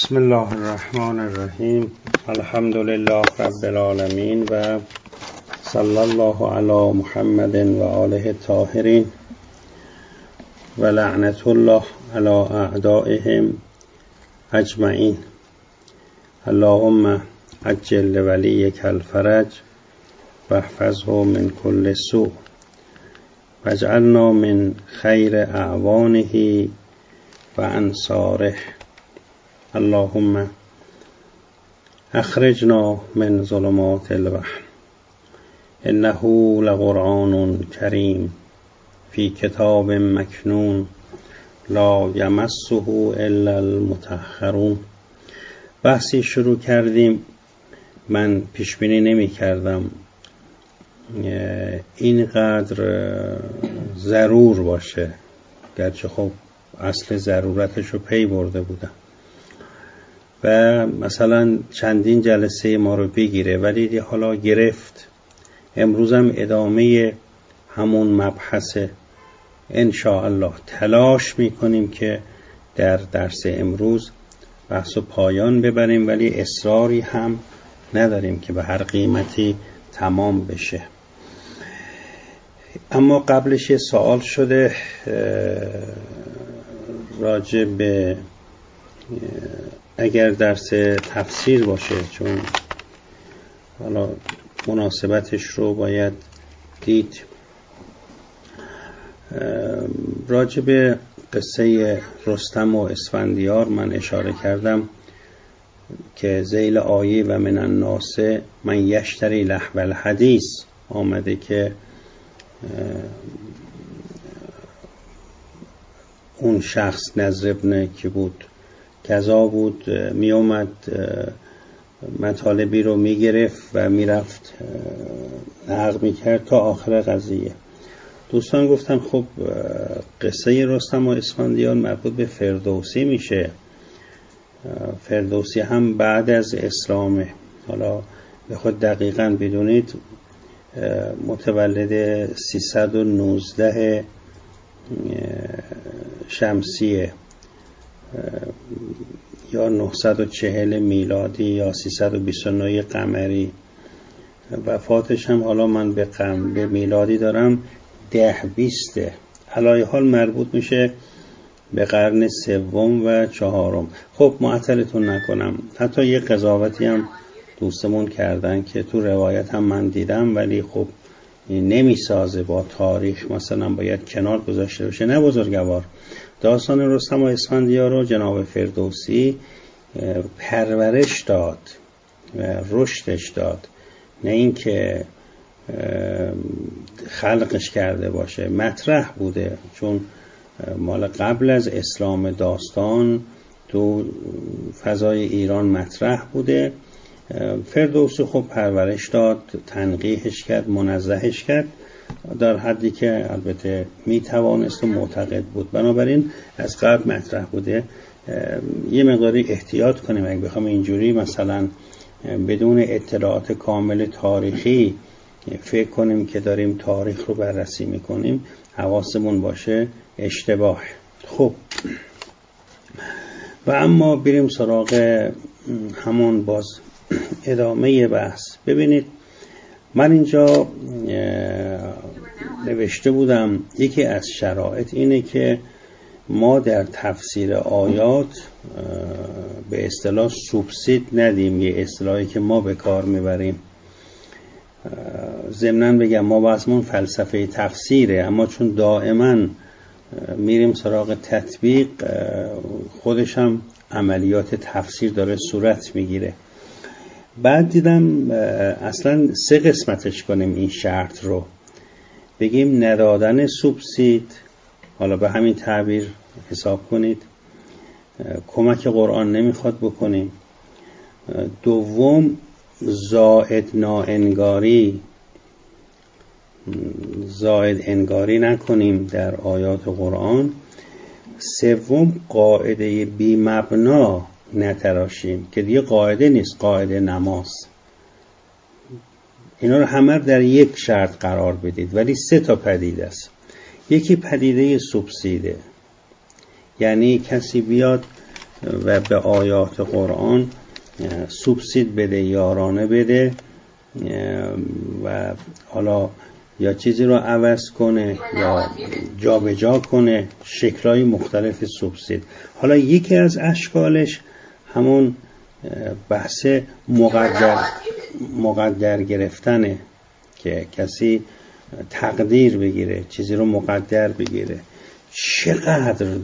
بسم الله الرحمن الرحیم. الحمد لله رب العالمین و صلی الله علی محمد و آله الطاهرین و لعنت الله علی اعدائهم اجمعین. اللهم عجل لولیک الفرج واحفظه من كل سوء واجعلنا من خیر اعوانه و انصاره. اللهم اخرجنا من ظلمات الوهم انه لقرآن کریم فی کتاب مکنون لا یمسه الا المطهرون. بحثی شروع کردیم. من پیش بینی نمی کردم اینقدر ضرور باشه، گرچه خب اصل ضرورتش رو پی برده بودم و مثلا چندین جلسه ما رو بگیره، ولی حالا گرفت. امروز هم ادامه همون مبحث. انشاءالله تلاش میکنیم که در درس امروز بحث و پایان ببریم، ولی اصراری هم نداریم که به هر قیمتی تمام بشه. اما قبلش یه سوال شده راجع به اگر درس تفسیر باشه، چون حالا مناسبتش رو باید دید. راجع به قصه رستم و اسفندیار من اشاره کردم که ذیل آیه و من الناس من یشتری لهو الحدیث آمده که اون شخص نضر ابن که بود کذا بود، می اومد مطالبی رو می گرفت و می رفت نقل می کرد تا آخر قضیه. دوستان گفتن خب قصه رستم و اسفندیار مربوط به فردوسی میشه. فردوسی هم بعد از اسلامه. حالا بخواد دقیقاً بدونید متولد 319 شمسیه یا 940 میلادی یا 329 قمری. وفاتش هم حالا من به میلادی دارم 10-20. علای حال مربوط میشه به قرن سوم و چهارم. خب معطلتون نکنم، حتی یه قضاوتی هم دوستمون کردن که تو روایت هم من دیدم، ولی خب نمیسازه با تاریخ، مثلا باید کنار گذاشته بشه. نه بزرگوار، داستان رستم و اسفندیار رو جناب فردوسی پرورش داد و رشدش داد، نه اینکه خلقش کرده باشه. مطرح بوده، چون مال قبل از اسلام داستان تو فضای ایران مطرح بوده. فردوسی خب پرورش داد، تنقیحش کرد، منزهش کرد در حدی که البته میتوانست و معتقد بود. بنابراین از قبل مطرح بوده. یه مقداری احتیاط کنیم اگه بخوام اینجوری مثلا بدون اطلاعات کامل تاریخی فکر کنیم که داریم تاریخ رو بررسی میکنیم. حواسمون باشه اشتباه. خب و اما بریم سراغ همون باز ادامه بحث. ببینید من اینجا نوشته بودم یکی از شرایط اینه که ما در تفسیر آیات به اصطلاح سوبسید ندیم، یه اصطلاحی که ما به کار میبریم. ضمناً بگم ما بحثمون فلسفه تفسیره، اما چون دائما میریم سراغ تطبیق، خودش هم عملیات تفسیر داره صورت میگیره. بعد دیدم اصلا 3 قسمتش کنیم این شرط رو. بگیم ندادن سوبسید، حالا به همین تعبیر حساب کنید، کمک قرآن نمیخواد بکنیم. دوم زائد ناانگاری، زائد انگاری نکنیم در آیات قرآن. سوم قاعده بی مبنا نتراشیم که دیگه قاعده نیست، قاعده نماز. اینا رو همه در یک شرط قرار بدید، ولی 3 تا پدیده است. یکی پدیده سوبسیده، یعنی کسی بیاد و به آیات قرآن سوبسید بده، یارانه بده و حالا یا چیزی رو عوض کنه یا جابجا کنه، شکل‌های مختلف سوبسید. حالا یکی از اشکالش همون بحث مقدر گرفتنه که کسی تقدیر بگیره، چیزی رو مقدر بگیره. چقدر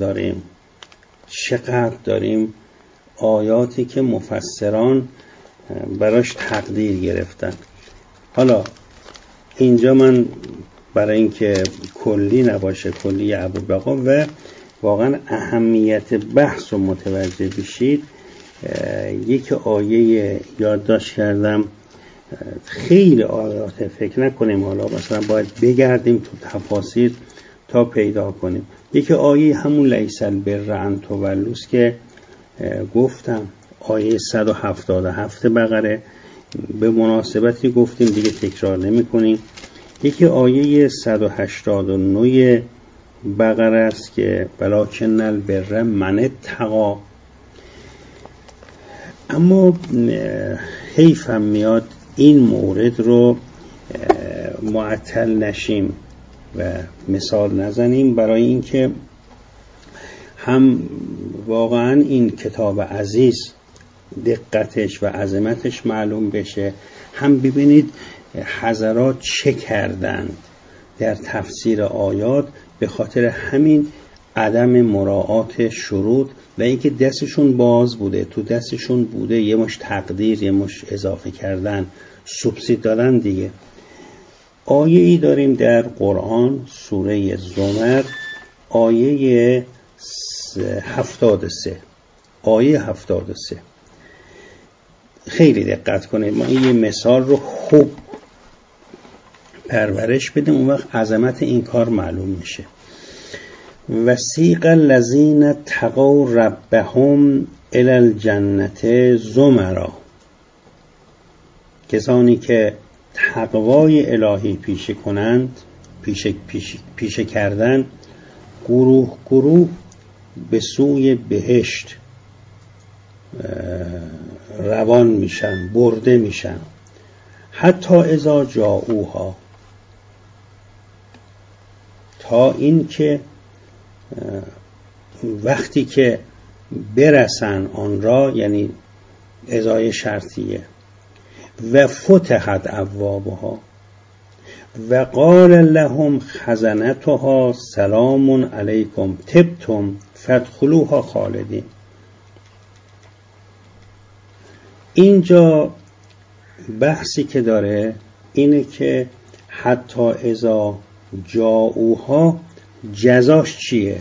داریم آیاتی که مفسران براش تقدیر گرفتن. حالا اینجا من برای اینکه کلی نباشه، کلی ابوالبقا و واقعا اهمیت بحث رو متوجه بشید، یک آیه یادداشت کردم. خیلی آیات، فکر نکنیم حالا مثلا باید بگردیم تو تفاسیر تا پیدا کنیم. یک آیه همون لیس البر ان تولوا که گفتم، آیه 177 بقره، به مناسبتی گفتیم دیگه تکرار نمی کنیم. یکی آیه 189 بقره است که ولکن البر من اتقی. اما حیفم میاد این مورد رو معطل نشیم و مثال نزنیم، برای اینکه هم واقعا این کتاب عزیز دقتش و عظمتش معلوم بشه، هم ببینید حضرات چه کردن در تفسیر آیات به خاطر همین عدم مراعات شروط و اینکه دستشون باز بوده، تو دستشون بوده یه مش تقدیر، یه مش اضافه کردن، سوبسید دادن دیگه. آیه ای داریم در قرآن سوره زمر، آیه 73. آیه 73 خیلی دقت کنید، ما این یه مثال رو خوب پرورش بدیم، اون وقت عظمت این کار معلوم میشه. وسیق الذین اتقوا ربهم الی الجنة زمرا. کسانی که تقوای الهی پیشه کنند، پیشه کردن، گروه گروه به سوی بهشت روان میشن، برده میشن. حتی اذا جاؤوها، تا این که وقتی که برسن آن را، یعنی ازای شرطیه، و فتحت ابوابها و قال لهم خزنتها سلام علیکم طبتم فادخلوها خالدین. اینجا بحثی که داره اینه که حتی اذا جاؤوها جزاش چیه؟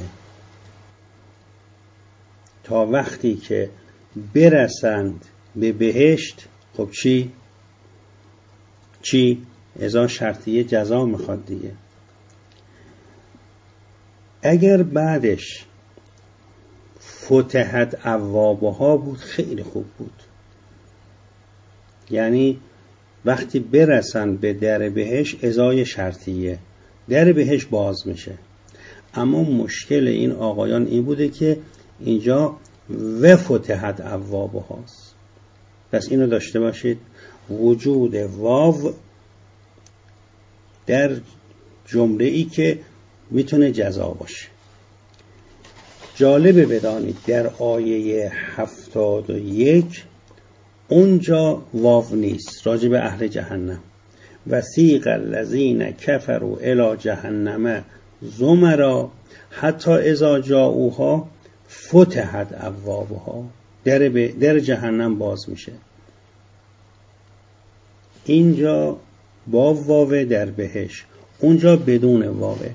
تا وقتی که برسند به بهشت. خب چی؟ ازا شرطیه جزا میخواد دیگه. اگر بعدش فتحت ابوابها بود خیلی خوب بود، یعنی وقتی برسن به در بهشت ازای شرطیه، در بهشت باز میشه. اما مشکل این آقایان این بوده که اینجا و فتحت ابوابهاست. پس اینو داشته باشید، وجود واو در جمله ای که میتونه جزا باشه. جالبه بدانید در آیه 71 اونجا واو نیست، راجع به اهل جهنم. وسیق الذین کفروا الی جهنم زمرا حتی اذا جاؤوها فتحت ابوابها. در جهنم باز میشه. اینجا با واو در بهش، اونجا بدون واوه.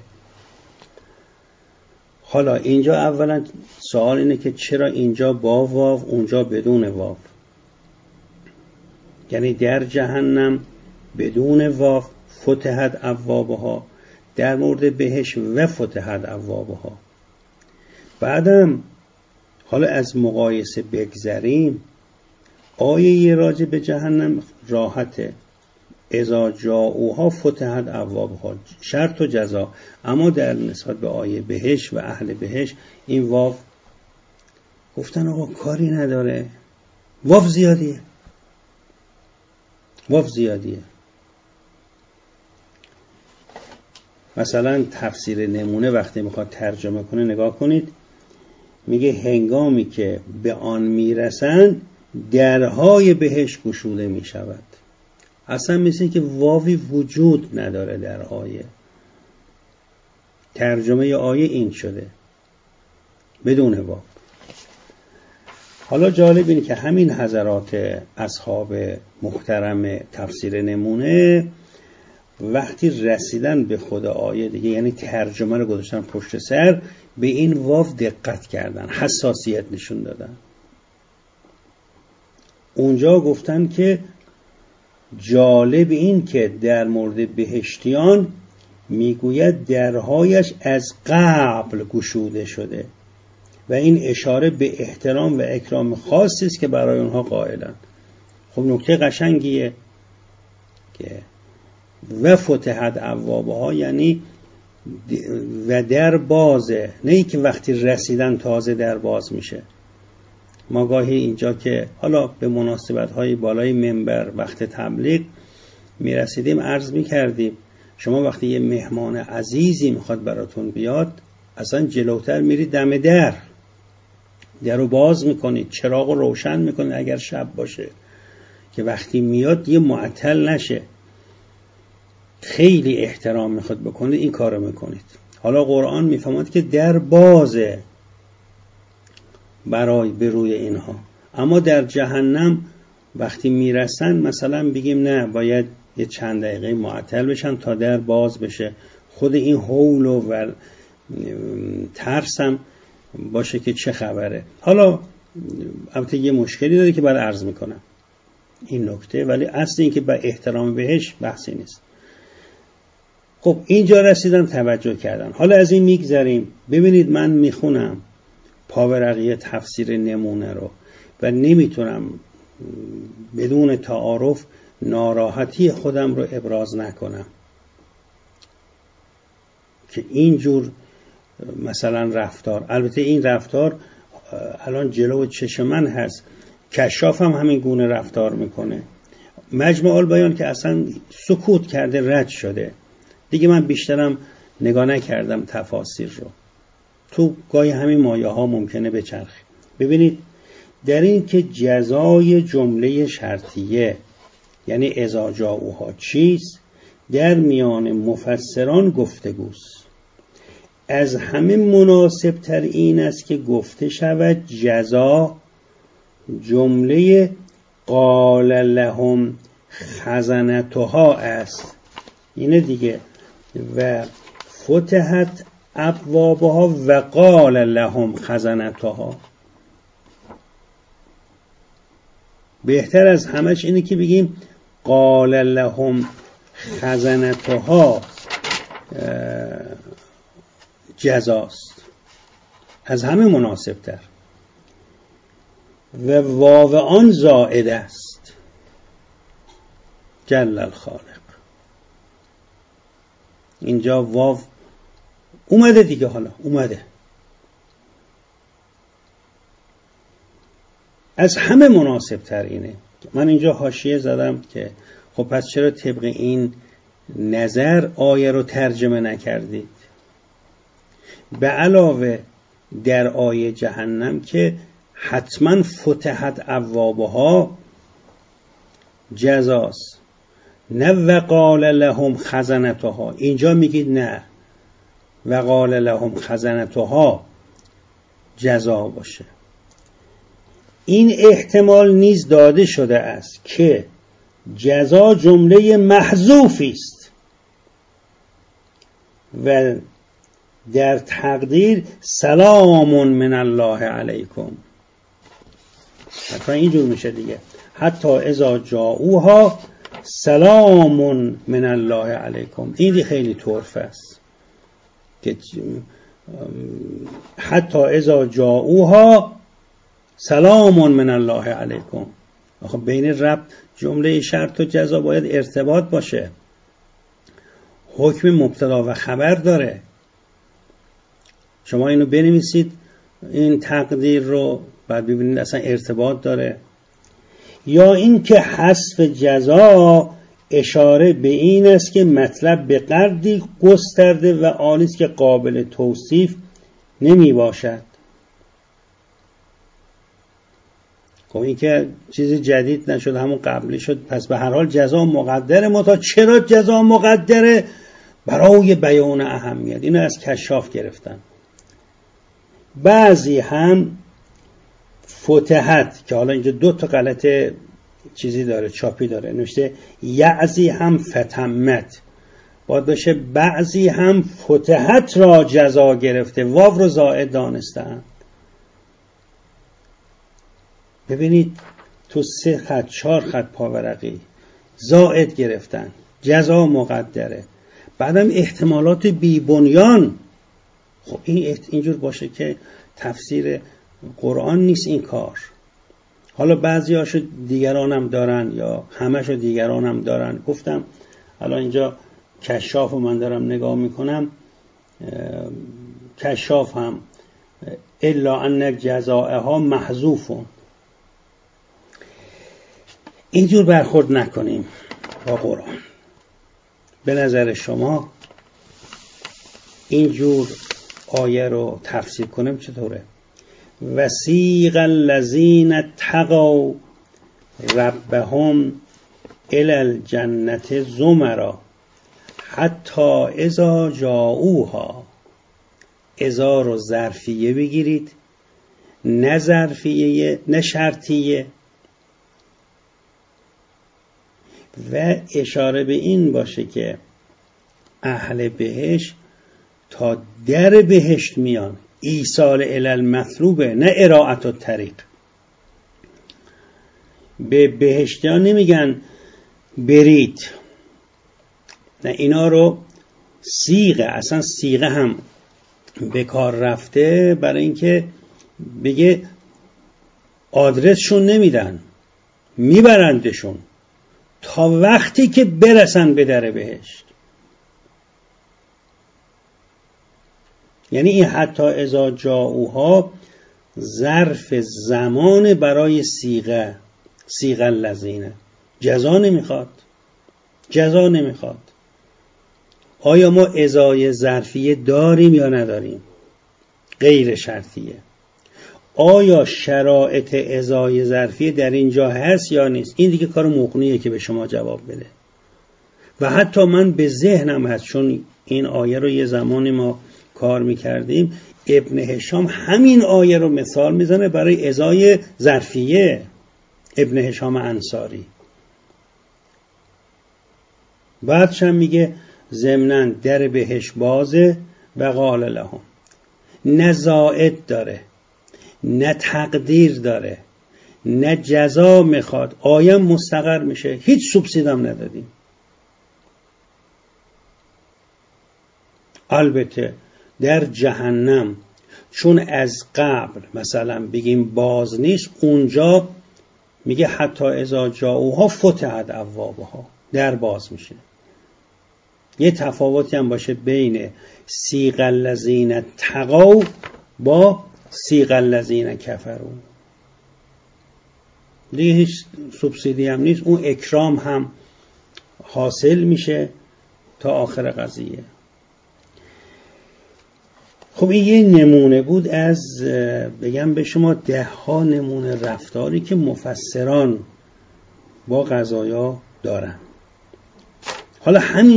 حالا اینجا اولا سوال اینه که چرا اینجا با واو اونجا بدون واو؟ یعنی در جهنم بدون واو فتحت ابوابها، در مورد بهش و فتحت ابوابها. بعدم حالا از مقایسه بگذریم، آیه راجع به جهنم راحته، اذا جاؤوها فتحت ابوابها، شرط و جزا. اما در نسبت به آیه بهش و اهل بهش این واو گفتن آقا کاری نداره، واو زیادیه. مثلا تفسیر نمونه وقتی میخواد ترجمه کنه نگاه کنید، میگه هنگامی که به آن میرسند درهای بهش گشوده میشود. اصلا مثل که واوی وجود نداره در آیه. ترجمه آیه این شده بدون واو. حالا جالب اینه که همین حضرات اصحاب محترم تفسیر نمونه وقتی رسیدن به خود آیه دیگه، یعنی ترجمه رو گذاشتن پشت سر، به این واو دقت کردن، حساسیت نشون دادن. اونجا گفتن که جالب این که در مورد بهشتیان میگوید درهایش از قبل گشوده شده و این اشاره به احترام و اکرام خاصی است که برای اونها قائلن. خب نکته قشنگیه که و فتحت ابوابها، یعنی و در بازه، نه ای که وقتی رسیدن تازه در باز میشه. ما گاهی اینجا که حالا به مناسبت‌های بالای منبر وقت تبلیغ میرسیدیم عرض میکردیم شما وقتی یه مهمان عزیزی میخواد براتون بیاد، اصلا جلوتر میرید دم در رو باز میکنید، چراغ رو روشن میکنید اگر شب باشه که وقتی میاد یه معطل نشه. خیلی احترام میخواد بکنید این کارو میکنید. حالا قرآن میفهمد که در بازه برای بروی اینها، اما در جهنم وقتی میرسن مثلا بگیم نه باید یه چند دقیقه معطل بشن تا در باز بشه، خود این هول و ترسم باشه که چه خبره. حالا البته یه مشکلی داره که بعد عرض میکنم این نکته، ولی اصل این که با احترام بهش بحثی نیست. خب اینجا رسیدن توجه کردن. حالا از این میگذریم. ببینید من میخونم پاورقی تفسیر نمونه رو و نمیتونم بدون تعارف ناراحتی خودم رو ابراز نکنم که اینجور مثلا رفتار، البته این رفتار الان جلو چشم من هست، کشاف هم همین گونه رفتار میکنه. مجمع البیان که اصلا سکوت کرده، رد شده دیگه، من بیشترم نگاه نکردم تفاسیر رو. تو گاهی همین مایه ها ممکنه بچرخه. ببینید در این که جزای جمله شرطیه یعنی اذا جاءوها چیست، در میان مفسران گفتگوست. از همه مناسب تر این است که گفته شود جزا جمله قال لهم خزنتها است، اینه دیگه، و فتحت ابوابها و قال لهم خزنتها. بهتر از همش اینه که بگیم قال لهم خزنتها جزاست، از همه مناسب تر. و واو آن زائد است، جل الخالق. اینجا واو اومده دیگه، حالا اومده. از همه مناسب تر اینه. من اینجا حاشیه زدم که خب پس چرا طبق این نظر آیه رو ترجمه نکردید؟ به علاوه در آیه جهنم که حتما فتحت ابوابها جزاست، نه وقال لهم خزنتها. اینجا میگید نه وقال لهم خزنتها جزا باشه. این احتمال نیز داده شده است که جزا جمله محذوفی است و در تقدیر سلام من الله علیکم. حتی اینجور میشه دیگه، حتی اذا جاءوها سلام من الله علیکم. این خیلی طرف است که حتی اذا جاءوها سلام من الله علیکم. آخه بین ربط جمله شرط و جزا باید ارتباط باشه، حکم مبتدا و خبر داره. شما اینو بنویسید این تقدیر رو بعد ببینید اصلا ارتباط داره. یا این که حذف جزا اشاره به این است که مطلب به قدری گسترده و عالی است که قابل توصیف نمی باشد. خب این که چیز جدید نشد، همون قبلی شد. پس به هر حال جزا مقدره. متا چرا جزا مقدره؟ برای بیان اهمیت. اینو از کشاف گرفتن. بعضی هم فتحت، که حالا اینجا 2 تا غلط چیزی داره، چاپی داره، نوشته یعزی هم فتمت، باید باشه بعضی هم فتحت را جزا گرفته، واو رو زائد دانستن. ببینید تو 3 خط 4 خط پاورقی زائد گرفتن، جزا مقدره. بعدم احتمالات بی بنیان. خب این اینجور باشه که تفسیر قرآن نیست این کار. حالا بعضی هاشو دیگران هم دارن یا همشو دیگران هم دارن. گفتم حالا اینجا کشاف من دارم نگاه میکنم، کشاف هم الا ان جزائها محذوفون. اینجور برخورد نکنیم با قرآن. به نظر شما اینجور آیه رو تفسیر کنیم چطوره؟ وسیق الذین اتقوا ربهم الی الجنة زمرا حتی اذا جاءوها. اذا رو ظرفیه بگیرید، نه ظرفیه نه شرطیه، و اشاره به این باشه که اهل بهشت تا در بهشت میان. ایصال الی المطلوبه، نه ارائت الطریق. به بهشتیان نمیگن برید، نه، اینا رو صیغه، اصلا صیغه هم به کار رفته برای اینکه بگه آدرسشون نمیدن، میبرندشون تا وقتی که برسن به در بهشت. یعنی این حتی اذا جاءوها ظرف زمان برای صیغه الذین. جزا نمیخواد، جزا نمیخواد. آیا ما ازای ظرفیه داریم یا نداریم؟ غیر شرطیه. آیا شرایط ازای ظرفیه در اینجا هست یا نیست؟ این دیگه کار مقنیه که به شما جواب بده. و حتی من به ذهنم هست، چون این آیه رو یه زمانی ما کار میکردیم، ابن هشام همین آیه رو مثال میزنه برای ازای ظرفیه. ابن هشام انصاری بعدش هم میگه ضمناً در بهش بازه و قال لهم. نه زائد داره، نه تقدیر داره، نه جزا میخواد. آیه مستقر میشه، هیچ سوبسیدم ندادیم. البته در جهنم چون از قبل مثلا بگیم باز نیست، اونجا میگه حتی اذا جاءوها فتحت ابوابها، در باز میشه. یه تفاوتی هم باشه بین صیغ الذین اتقوا با صیغ الذین کفروا. دیگه هیچ سوبسیدی هم نیست، اون اکرام هم حاصل میشه تا آخر قضیه. خب این یه نمونه بود از، بگم به شما 10 نمونه رفتاری که مفسران با قضایا دارن. حالا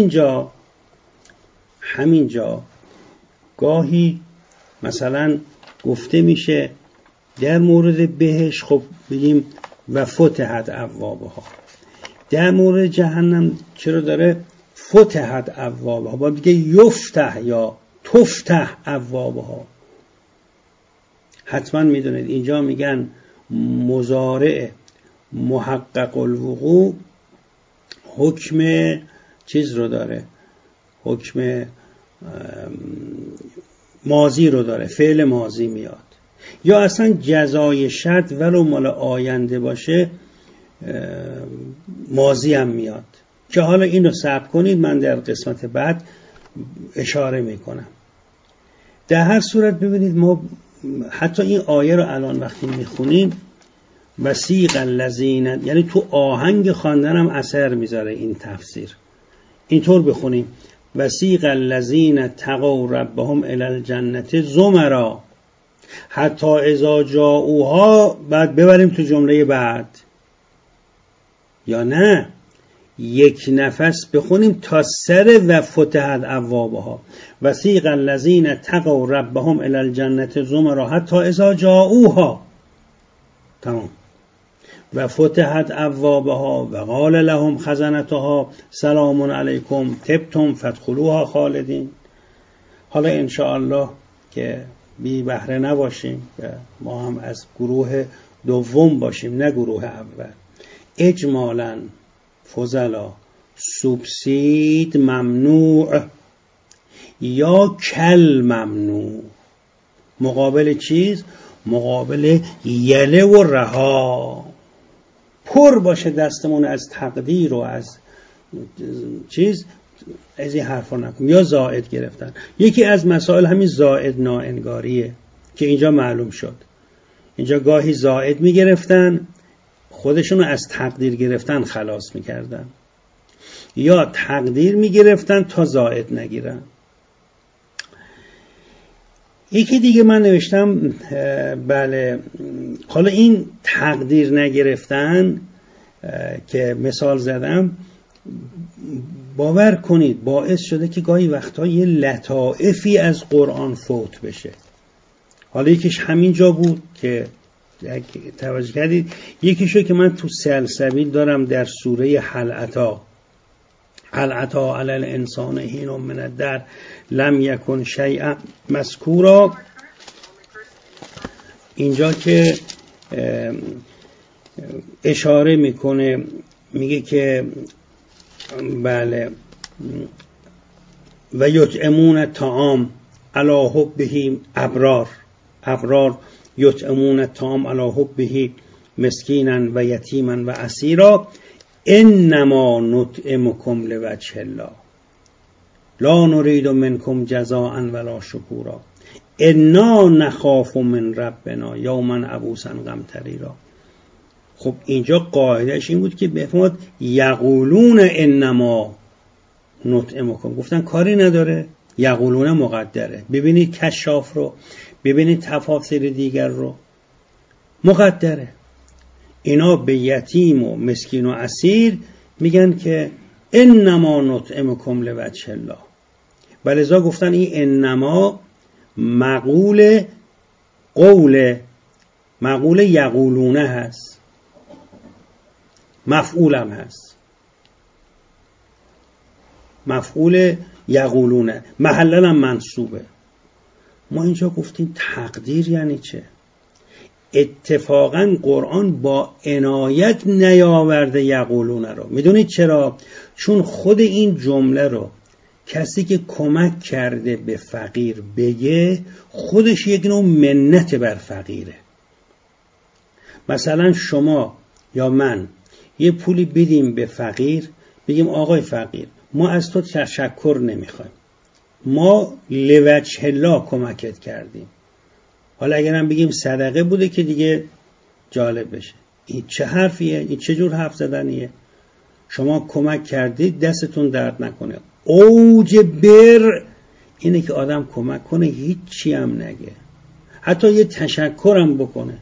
همینجا گاهی مثلا گفته میشه در مورد بهشت، خب بگیم و فتحت ابوابها. در مورد جهنم چرا داره فتحت ابوابها؟ باید بگه یفتح یا تفتح ابوابها. حتما میدونید اینجا میگن مضارع محقق الوقوع حکم چیز رو داره، حکم ماضی رو داره، فعل ماضی میاد. یا اصلا جزای شرط ولو مال آینده باشه ماضی هم میاد، که حالا اینو صبر کنید من در قسمت بعد اشاره میکنم. در هر صورت ببینید ما حتی این آیه رو الان وقتی میخونیم وسیق الذین، یعنی تو آهنگ خواندنم اثر میذاره این تفسیر. اینطور بخونیم وسیق الذین تقوا ربهم الی الجنة زمرا حتی اذا جاءوها، بعد ببریم تو جمله بعد، یا نه یک نفس بخونیم تا سر و فتحت ابوابها. وسیق الذین تقوا ربهم الی الجنة زمرا حتی اذا جاءوها، تمام، و فتحت ابوابها و قال لهم خزنتها سلام علیکم طبتم فادخلوها خالدین. حالا انشاءالله که بی بهره نباشیم و ما هم از گروه دوم باشیم نه گروه اول. اجمالاً فضلا سوبسید ممنوع یا کل ممنوع، مقابل چیز؟ مقابل یله و رها. پر باشه دستمون از تقدیر و از چیز، از این حرفا نکنیم. یا زائد گرفتن. یکی از مسائل همین زائد ناانگاریه که اینجا معلوم شد. اینجا گاهی زائد میگرفتن خودشونو از تقدیر گرفتن خلاص میکردن، یا تقدیر میگرفتن تا زائد نگیرن. یکی دیگه من نوشتم بله، حالا این تقدیر نگرفتن که مثال زدم، باور کنید باعث شده که گاهی وقتا یه لطائفی از قرآن فوت بشه. حالا یکیش همین جا بود که توجه کردید، یکیشو که من تو سلسبیل دارم در سوره هل عطا علی الانسان حین من الدهر لم یکن شیئا مذکورا. اینجا که اشاره میکنه، میگه که بله و یطعمون الطعام علی حبه، ابرار یطعمون الطعام علی حبه مسکینا و یتیما و اسیرا انما نطعمکم لوجه الله لا نريد منکم جزاء ولا شکورا انا نخاف من ربنا یوما عبوسا قمطریرا. خب اینجا قاعدهش این بود که بفهمید یقولون انما نطعمکم، گفتن کاری نداره، یقولون مقدره. ببینید کشاف رو، ببینید تفاسیر دیگر رو، مقدره. اینا به یتیم و مسکین و اسیر میگن که انما نطعمکم لوجه الله، ولذا گفتن این انما مقول یقولونه هست، مفعولم هست، مفعول یقولونه، محلن هم منصوبه. ما اینجا گفتیم تقدیر یعنی چه؟ اتفاقا قرآن با عنایت نیاورده یقولونه رو. میدونید چرا؟ چون خود این جمله رو کسی که کمک کرده به فقیر بگه، خودش یک نوع منت بر فقیره. مثلا شما یا من یه پولی بدیم به فقیر، بگیم آقای فقیر ما از تو تشکر نمیخوایم، ما لوجه الله کمکت کردیم. حالا اگرم بگیم صدقه بوده که دیگه جالب بشه. این چه حرفیه؟ این چه جور حرف زدنیه؟ شما کمک کردید دستتون درد نکنه. اوج بر اینه که آدم کمک کنه هیچی هم نگه، حتی یه تشکرم بکنه.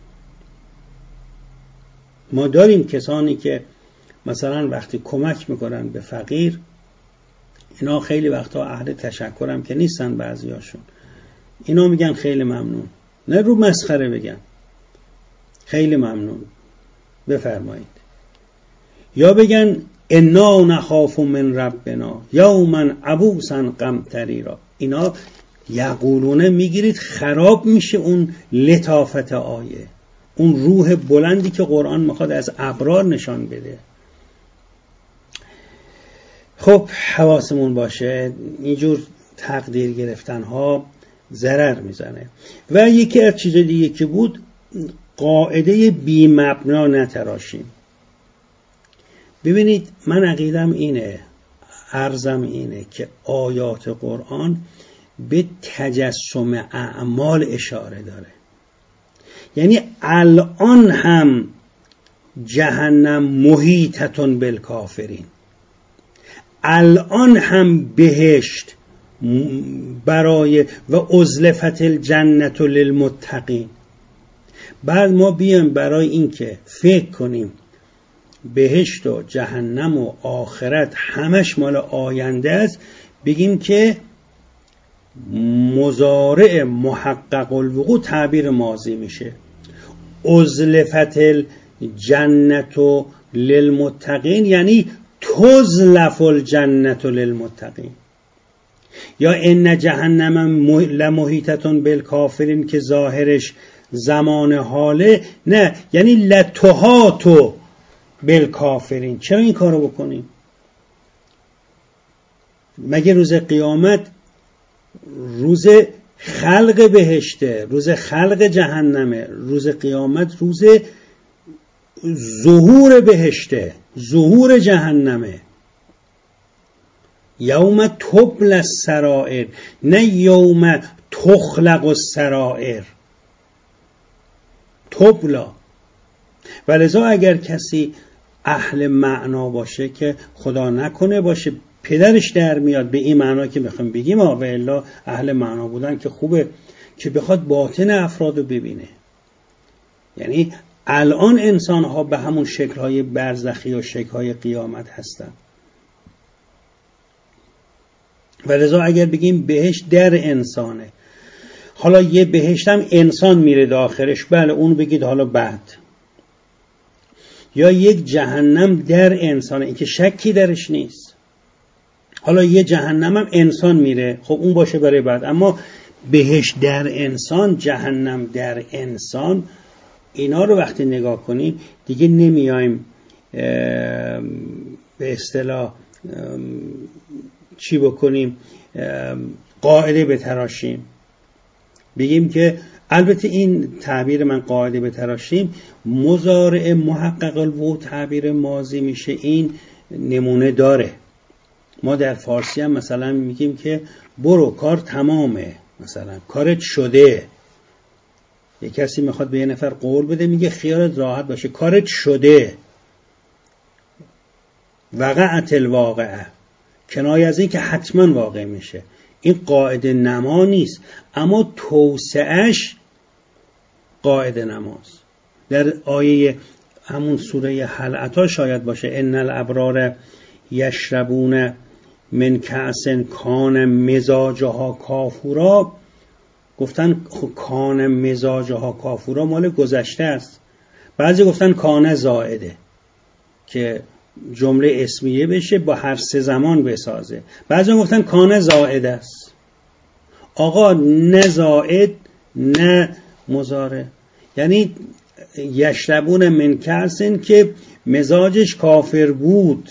ما داریم کسانی که مثلا وقتی کمک میکنن به فقیر، اینا خیلی وقتا اهل تشکرم که نیستن، بعضیاشون اینا میگن خیلی ممنون، نه رو مسخره بگن خیلی ممنون بفرمایید، یا بگن انا نخاف من ربنا یوما عبوسا قمطریرا. اینا یقولونه میگیرید خراب میشه اون لطافت آیه، اون روح بلندی که قرآن میخواد از ابرار نشان بده. خب حواسمون باشه اینجور تقدیر گرفتن ها ضرر میزنه. و یکی از چیز دیگه که بود، قاعده بی مبنا نتراشیم. ببینید من عقیدم اینه، عرضم اینه که آیات قرآن به تجسم اعمال اشاره داره. یعنی الان هم جهنم محیطتون بالکافرین، الان هم بهشت برای و ازلفت الجنت للمتقین. بعد ما بیایم برای اینکه فکر کنیم بهشت و جهنم و آخرت همش مال آینده است، بگیم که مضارع محقق الوقوع تعبیر ماضی میشه. ازلفت الجنت للمتقین یعنی تزلف الجنت للمتقین. یا ان جهنم لمحیطتون بالکافرین که ظاهرش زمان حاله، نه یعنی لتحاطوا بالکافرین. چرا این کارو بکنیم؟ مگه روز قیامت روز خلق بهشته، روز خلق جهنمه؟ روز قیامت روز ظهور بهشته، ظهور جهنمه. یوم تبل السرائر، نه یوم تخلق السرائر. تبلا. ولذا اگر کسی اهل معنا باشه، که خدا نکنه باشه پدرش در میاد به این معنا که میخوام بگیم، و الا اهل معنا بودن که خوبه، که بخواد باطن افراد رو ببینه. یعنی الان انسان ها به همون شکل های برزخی و شکل های قیامت هستن. ولذا اگر بگیم بهشت در انسانه، حالا یه بهشت هم انسان میره داخلش، بله اون بگید حالا بعد. یا یک جهنم در انسانه، این که شکی درش نیست. حالا یه جهنم هم انسان میره، خب اون باشه برای بعد. اما بهشت در انسان، جهنم در انسان، اینا رو وقتی نگاه کنیم دیگه نمیایم به اصطلاح چی بکنیم، قاعده بتراشیم، بگیم که البته این تعبیر من قاعده بتراشیم مضارع محقق الوقوع تعبیر ماضی میشه، این نمونه داره. ما در فارسی هم مثلا میگیم که برو کار تمامه، مثلا کارت شده. یک کسی میخواد به یه نفر قول بده، میگه خیالت راحت باشه کارت شده. وقعت الواقعه، کنایه از این که حتما واقع میشه. این قاعده نما نیست، اما توسعهش قاعده نماست. در آیه همون سوره هل اتی شاید باشه، ان الابرار یشربون من کأس کان مزاجها کافورا. گفتن کان مزاجها کافورا مال گذشته است. بعضی گفتن کان زائده که جمله اسمیه بشه با هر سه زمان بسازه. بعضی گفتن کان زائده است. آقا نه زائد نه مضارع. یعنی یشربون من کأسن که مزاجش کافر بود،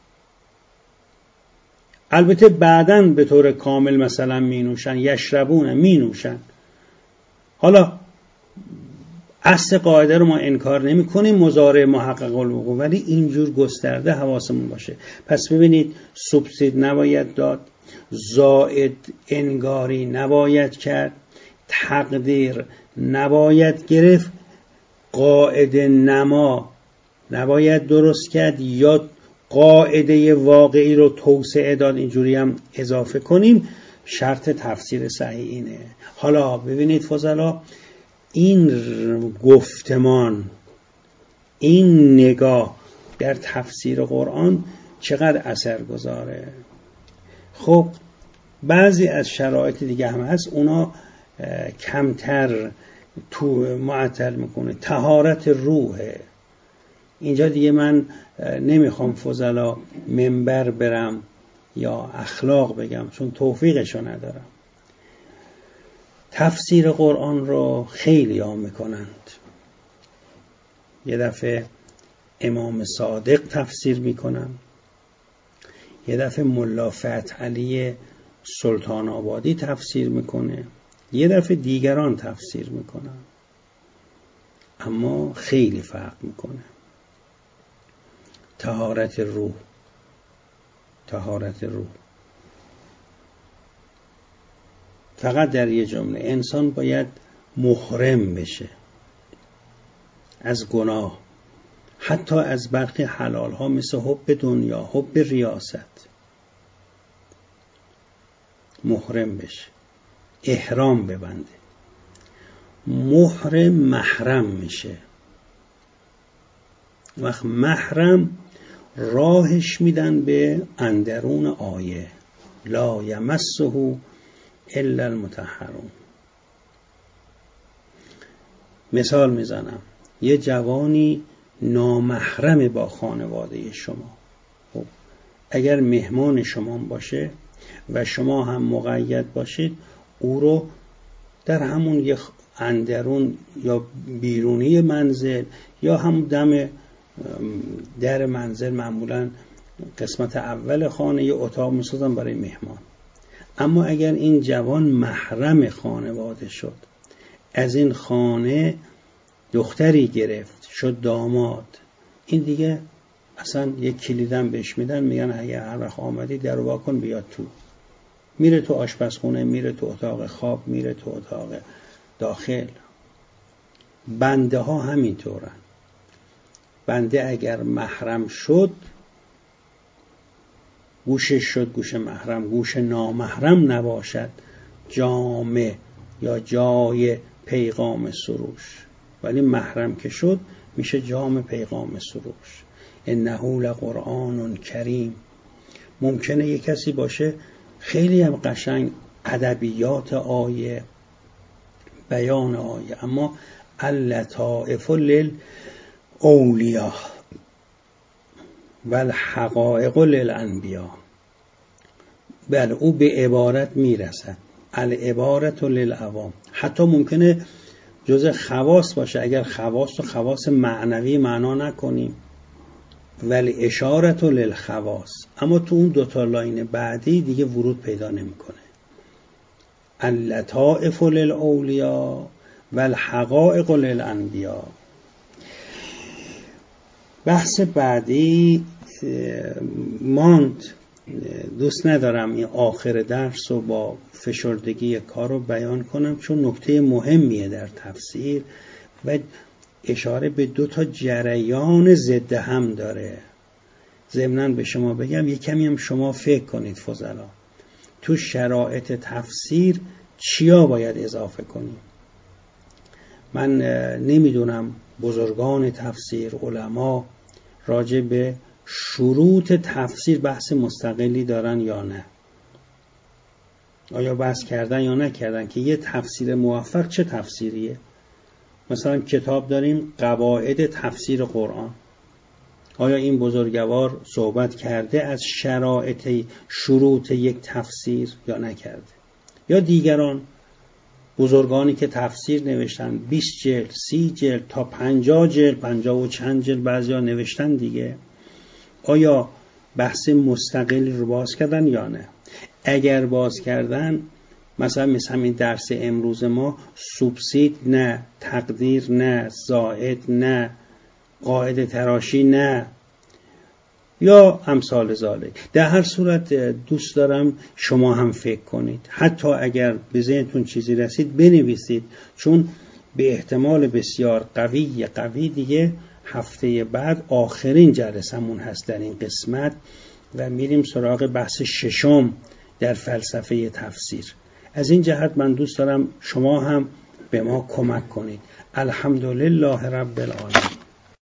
البته بعدن به طور کامل مثلا می نوشن، یشربون می نوشن. حالا اصل قاعده رو ما انکار نمی کنیم، مضارع محقق الوقوع، ولی اینجور گسترده حواسمون باشه. پس ببینید سوبسید نباید داد، زائد انگاری نباید کرد، تقدیر نباید گرفت، قاعده نما نباید درست کرد، یا قاعده واقعی رو توسعه داد، اینجوری هم اضافه کنیم. شرط تفسیر صحیح اینه. حالا ببینید فضلا، این گفتمان، این نگاه در تفسیر قرآن چقدر اثر گذاره. خب بعضی از شرایط دیگه هم هست، اونا کمتر تو معطل میکنه. طهارت روحه. اینجا دیگه من نمیخوام فضلا منبر برم یا اخلاق بگم، چون توفیقشو ندارم. تفسیر قرآن رو خیلی ها میکنند. یه دفعه امام صادق تفسیر میکنن، یه دفعه ملا فتح علی سلطان آبادی تفسیر میکنه، یه دفعه دیگران تفسیر میکنن، اما خیلی فرق میکنه. طهارت روح، طهارت روح. فقط در یه جمله، انسان باید محرم بشه از گناه، حتی از برخی حلال ها مثل حب دنیا، حب ریاست، محرم بشه، احرام ببنده. محرم محرم میشه. وقت محرم راهش میدن به اندرون آیه لا یمسه الا المطهرون. مثال میزنم، یه جوانی نامحرم با خانواده شما، خب اگر مهمان شما باشه و شما هم مقید باشید، او رو در همون یه اندرون یا بیرونی منزل یا هم دم در منزل، معمولا قسمت اول خانه یه اتاق میسازن برای مهمان. اما اگر این جوان محرم خانواده شد، از این خانه دختری گرفت، شد داماد، این دیگه اصلا یک کلیدم بهش میدن، میگن اگه هر وقت آمدی در رو واکن بیاد تو. میره تو آشپزخونه، میره تو اتاق خواب، میره تو اتاق داخل. بنده ها همینطورن. بنده اگر محرم شد، گوشش شد گوش محرم، گوش نامحرم نباشد جامه یا جای پیغام سروش، ولی محرم که شد میشه جام پیغام سروش. انه لقرآن کریم. ممکنه یک کسی باشه خیلی هم قشنگ ادبیات آیه، بیان آیه، اما اللطائف للاولیاء و الحقائق للانبیاء. بله، او به عبارت میرسد، العبارت للعوام. حتی ممکنه جزء خواص باشه، اگر خواص و خواص معنوی معنا نکنیم، ولی اشارت للخواص، اما تو اون دوتا لاین بعدی دیگه ورود پیدا نمیکنه. اللطائف للاولیاء و الحقائق للانبیاء. بحث بعدی ماند، دوست ندارم این آخر درس رو با فشردگی کار رو بیان کنم، چون نکته مهمیه در تفسیر و اشاره به دو تا جریان ضد هم داره. ضمناً به شما بگم یک کمی هم شما فکر کنید فضلا، تو شرایط تفسیر چیا باید اضافه کنیم. من نمیدونم بزرگان تفسیر، علما راجع به شروط تفسیر بحث مستقلی دارن یا نه، آیا بحث کردن یا نکردن که یه تفسیر موفق چه تفسیریه. مثلا کتاب داریم قواعد تفسیر قرآن، آیا این بزرگوار صحبت کرده از شرایط شروط یک تفسیر یا نکرده؟ یا دیگران بزرگانی که تفسیر نوشتن 20 جلد 30 جلد تا 50 جلد 50 و چند جلد بعضیا نوشتن دیگه، آیا بحث مستقلی رو باز کردن یا نه؟ اگر باز کردن، مثلا همین درس امروز ما سوبسید نه، تقدیر نه، زائد نه، قاعده تراشی نه، یا امثال ذالک. در هر صورت دوست دارم شما هم فکر کنید، حتی اگر به ذهنتون چیزی رسید بنویسید، چون به احتمال بسیار قوی دیگه هفته بعد آخرین جلسمون هست در این قسمت و میریم سراغ بحث ششم در فلسفه تفسیر. از این جهت من دوست دارم شما هم به ما کمک کنید. الحمدلله رب العالمین.